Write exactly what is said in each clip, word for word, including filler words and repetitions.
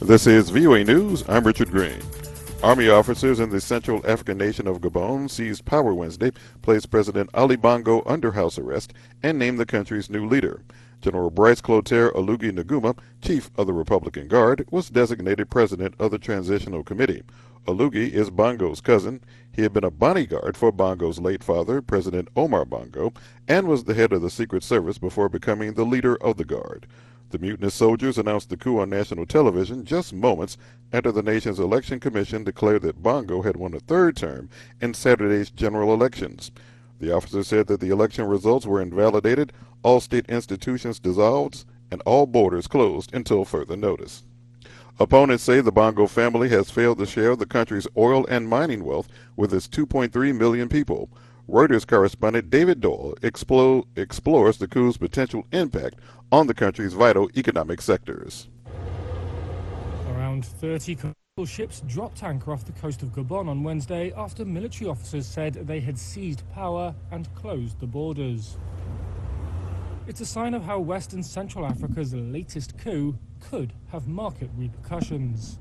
This is V O A News. I'm Richard Green. Army officers in the Central African nation of Gabon seized power Wednesday, placed President Ali Bongo under house arrest, and named the country's new leader. General Brice Clotaire Oligui Nguema, chief of the Republican Guard, was designated president of the Transitional Committee. Oligui is Bongo's cousin. He had been a bodyguard for Bongo's late father, President Omar Bongo, and was the head of the Secret Service before becoming the leader of the Guard. The mutinous soldiers announced the coup on national television just moments after the nation's election commission declared that Bongo had won a third term in Saturday's general elections. The officers said that the election results were invalidated, all state institutions dissolved, and all borders closed until further notice. Opponents say the Bongo family has failed to share the country's oil and mining wealth with its two point three million people. Reuters correspondent David Doyle explo- explores the coup's potential impact on the country's vital economic sectors. Around thirty commercial ships dropped anchor off the coast of Gabon on Wednesday after military officers said they had seized power and closed the borders. It's a sign of how West and Central Africa's latest coup could have market repercussions.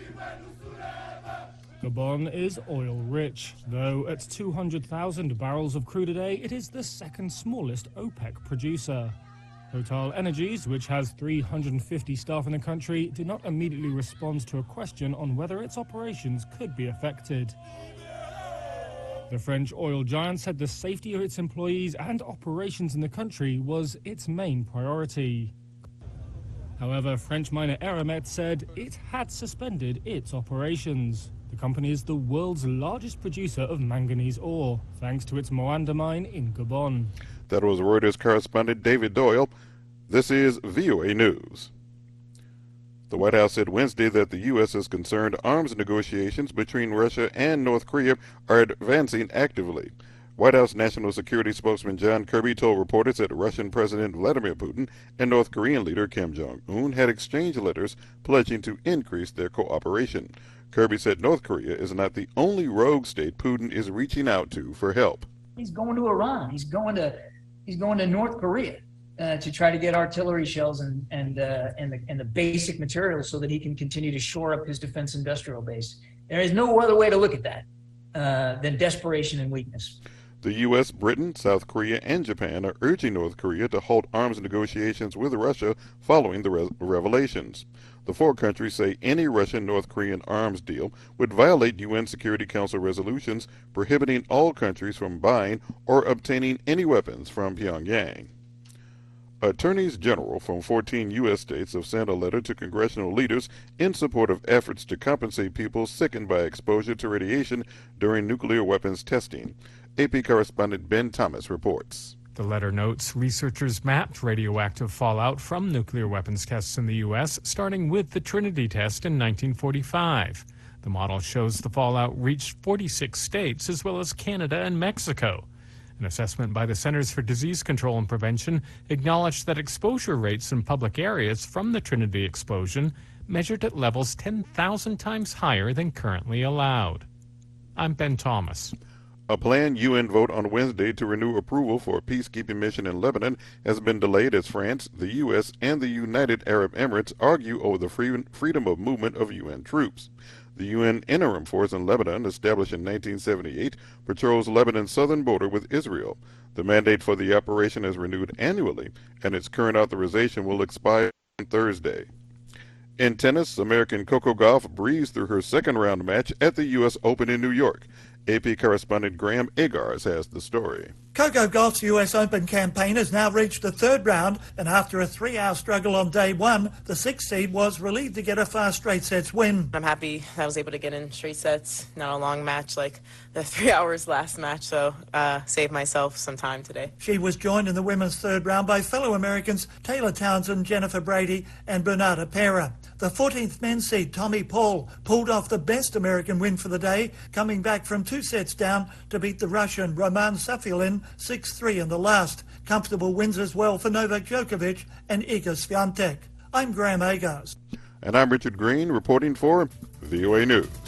Gabon is oil-rich, though at two hundred thousand barrels of crude a day, it is the second smallest OPEC producer. Total Energies, which has three hundred fifty staff in the country, did not immediately respond to a question on whether its operations could be affected. The French oil giant said the safety of its employees and operations in the country was its main priority. However, French miner Eramet said it had suspended its operations. The company is the world's largest producer of manganese ore, thanks to its Moanda mine in Gabon. That was Reuters correspondent David Doyle. This is V O A News. The White House said Wednesday that the U S is concerned arms negotiations between Russia and North Korea are advancing actively. White House National Security spokesman John Kirby told reporters that Russian President Vladimir Putin and North Korean leader Kim Jong-un had exchanged letters pledging to increase their cooperation. Kirby said North Korea is not the only rogue state Putin is reaching out to for help. He's going to Iran. He's going to he's going to North Korea uh, to try to get artillery shells and and uh, and the and the basic materials so that he can continue to shore up his defense industrial base. There is no other way to look at that uh, than desperation and weakness. The U S, Britain, South Korea, and Japan are urging North Korea to halt arms negotiations with Russia following the re- revelations. The four countries say any Russian-North Korean arms deal would violate U N Security Council resolutions prohibiting all countries from buying or obtaining any weapons from Pyongyang. Attorneys general from fourteen U S states have sent a letter to congressional leaders in support of efforts to compensate people sickened by exposure to radiation during nuclear weapons testing. A P correspondent Ben Thomas reports. The letter notes researchers mapped radioactive fallout from nuclear weapons tests in the U S, starting with the Trinity test in nineteen forty-five. The model shows the fallout reached forty-six states, as well as Canada and Mexico. An assessment by the Centers for Disease Control and Prevention acknowledged that exposure rates in public areas from the Trinity explosion measured at levels ten thousand times higher than currently allowed. I'm Ben Thomas. A planned U N vote on Wednesday to renew approval for a peacekeeping mission in Lebanon has been delayed as France, the U S, and the United Arab Emirates argue over the free, freedom of movement of U N troops. The U N Interim Force in Lebanon, established in nineteen seventy-eight, patrols Lebanon's southern border with Israel. The mandate for the operation is renewed annually, and its current authorization will expire on Thursday. In tennis, American Coco Gauff breezed through her second-round match at the U S Open in New York. A P correspondent Graham Agars has the story. Coco Gauff's U S Open campaign has now reached the third round, and after a three-hour struggle on day one, the sixth seed was relieved to get a fast straight sets win. I'm happy I was able to get in straight sets, not a long match like the three hours last match, so uh, saved myself some time today. She was joined in the women's third round by fellow Americans Taylor Townsend, Jennifer Brady, and Bernarda Pera. The fourteenth men's seed, Tommy Paul, pulled off the best American win for the day, coming back from two sets down to beat the Russian Roman Safilin six three in the last. Comfortable wins as well for Novak Djokovic and Iga Swiatek. I'm Graham Agars. And I'm Richard Green reporting for V O A News.